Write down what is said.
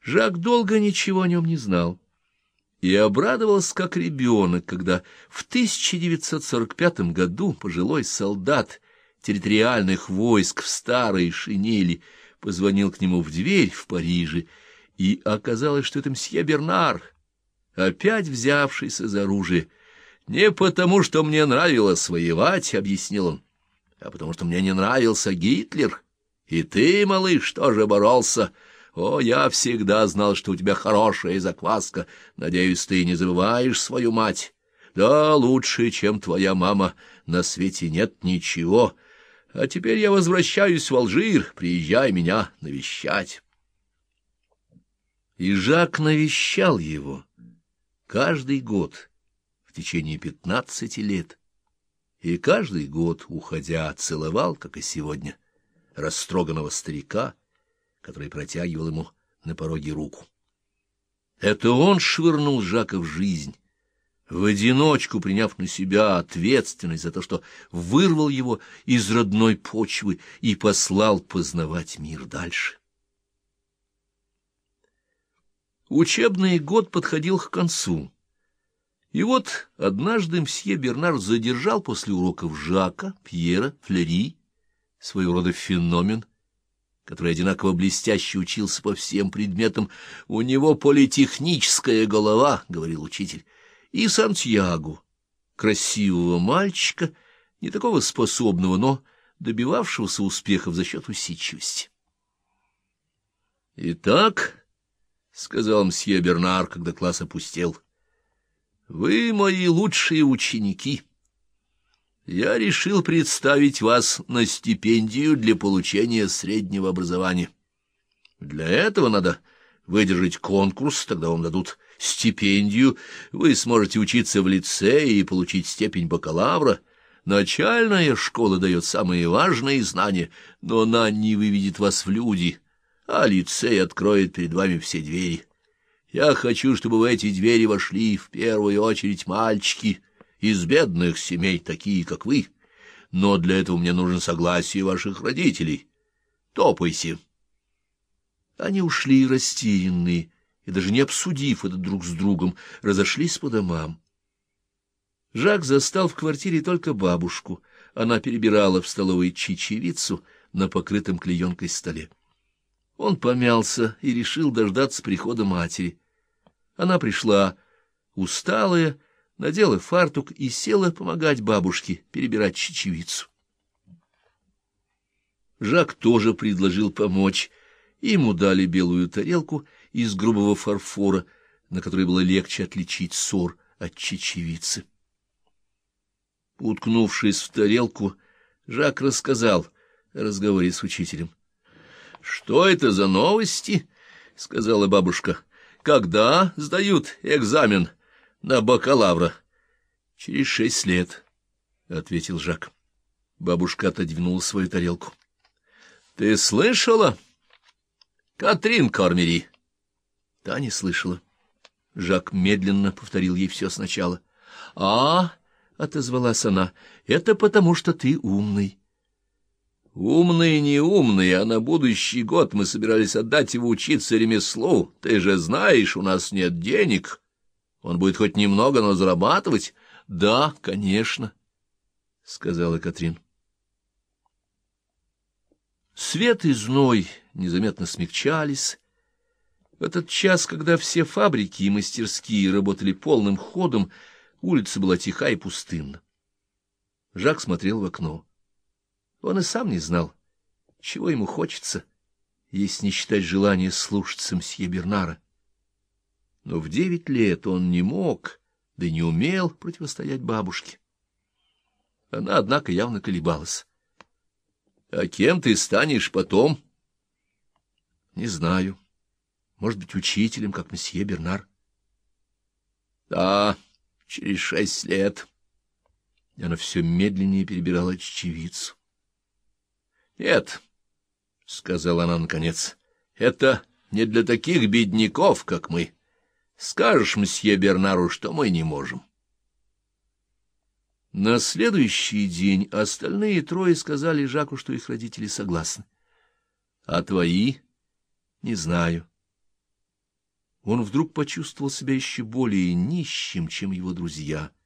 Жак долго ничего о нем не знал и обрадовался как ребенок, когда в 1945 году пожилой солдат территориальных войск в старой шинели позвонил к нему в дверь в Париже, и оказалось, что это мсье Бернар, опять взявшийся за оружие. «Не потому, что мне нравилось воевать, — объяснил он, — а потому, что мне не нравился Гитлер. И ты, малыш, тоже боролся. О, я всегда знал, что у тебя хорошая закваска. Надеюсь, ты не забываешь свою мать. Да, лучше, чем твоя мама, на свете нет ничего. А теперь я возвращаюсь в Алжир, приезжай меня навещать». И Жак навещал его каждый год в течение 15 лет, и каждый год, уходя, целовал, как и сегодня, растроганного старика, который протягивал ему на пороге руку. Это он швырнул Жака в жизнь, в одиночку приняв на себя ответственность за то, что вырвал его из родной почвы и послал познавать мир дальше. Учебный год подходил к концу, и вот однажды мсье Бернар задержал после уроков Жака, Пьера, Флери, своего рода феномен, который одинаково блестяще учился по всем предметам. «У него политехническая голова, — говорил учитель, — и Сантьяго, красивого мальчика, не такого способного, но добивавшегося успехов за счет усидчивости». «Итак, — сказал мсье Бернар, когда класс опустел, — вы мои лучшие ученики. Я решил представить вас на стипендию для получения среднего образования. Для этого надо выдержать конкурс, тогда вам дадут стипендию, вы сможете учиться в лицее и получить степень бакалавра. Начальная школа дает самые важные знания, но она не выведет вас в люди, а лицей откроет перед вами все двери. Я хочу, чтобы в эти двери вошли в первую очередь мальчики из бедных семей, такие, как вы, но для этого мне нужно согласие ваших родителей. Топайте». Они ушли растерянные, и даже не обсудив это друг с другом, разошлись по домам. Жак застал в квартире только бабушку. Она перебирала в столовой чечевицу на покрытом клеенкой столе. Он помялся и решил дождаться прихода матери. Она пришла, усталая, надела фартук и села помогать бабушке перебирать чечевицу. Жак тоже предложил помочь. Ему дали белую тарелку из грубого фарфора, на которой было легче отличить сор от чечевицы. Уткнувшись в тарелку, Жак рассказал о разговоре с учителем. — Что это за новости? — сказала бабушка. — Когда сдают экзамен на бакалавра? — Через 6 лет, — ответил Жак. Бабушка отодвинула свою тарелку. — Ты слышала? Катрин Кормери. Та не слышала. Жак медленно повторил ей все сначала. — отозвалась она, — это потому, что ты умный. — Умный, не умный, а на будущий год мы собирались отдать его учиться ремеслу. Ты же знаешь, у нас нет денег. Он будет хоть немного, но зарабатывать. — Да, конечно, — сказала Катрин. Свет и зной незаметно смягчались. В этот час, когда все фабрики и мастерские работали полным ходом, улица была тиха и пустынна. Жак смотрел в окно. Он и сам не знал, чего ему хочется, если не считать желания слушаться мсье Бернара. Но в 9 лет он не мог, да и не умел противостоять бабушке. Она, однако, явно колебалась. — А кем ты станешь потом? — Не знаю. Может быть, учителем, как месье Бернар. — Да, через 6 лет. И она все медленнее перебирала чечевицу. — Нет, — сказала она наконец, — это не для таких бедняков, как мы. Скажешь мсье Бернару, что мы не можем. На следующий день остальные трое сказали Жаку, что их родители согласны. — А твои? — Не знаю. он вдруг почувствовал себя еще более нищим, чем его друзья.